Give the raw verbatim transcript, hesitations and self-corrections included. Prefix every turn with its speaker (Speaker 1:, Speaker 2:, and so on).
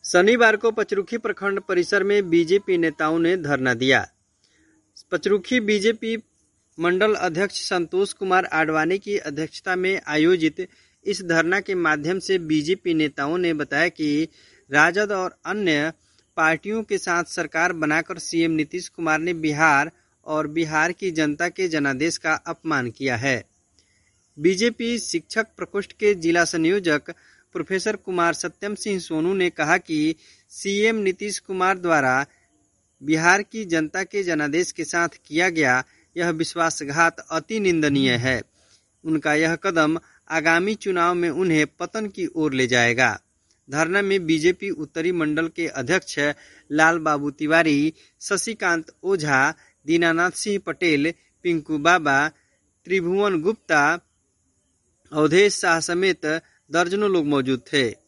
Speaker 1: शनिवार को पचरुखी प्रखंड परिसर में बीजेपी नेताओं ने धरना दिया। पचरुखी बीजेपी मंडल अध्यक्ष संतोष कुमार आडवाणी की अध्यक्षता में आयोजित इस धरना के माध्यम से बीजेपी नेताओं ने बताया कि राजद और अन्य पार्टियों के साथ सरकार बनाकर सीएम नीतीश कुमार ने बिहार और बिहार की जनता के जनादेश का अपमान किया है। बीजेपी शिक्षक प्रकोष्ठ के जिला संयोजक प्रोफेसर कुमार सत्यम सिंह सोनू ने कहा कि सीएम नीतीश कुमार द्वारा बिहार की जनता के जनादेश के साथ किया गया यह विश्वासघात अति निंदनीय है। उनका यह कदम आगामी चुनाव में उन्हें पतन की ओर ले जाएगा। धरना में बीजेपी उत्तरी मंडल के अध्यक्ष लाल बाबू तिवारी, शशिकांत ओझा, दीनानाथ सिंह पटेल, पिंकू बाबा, त्रिभुवन गुप्ता, अवधेश शाह समेत दर्जनों लोग मौजूद थे।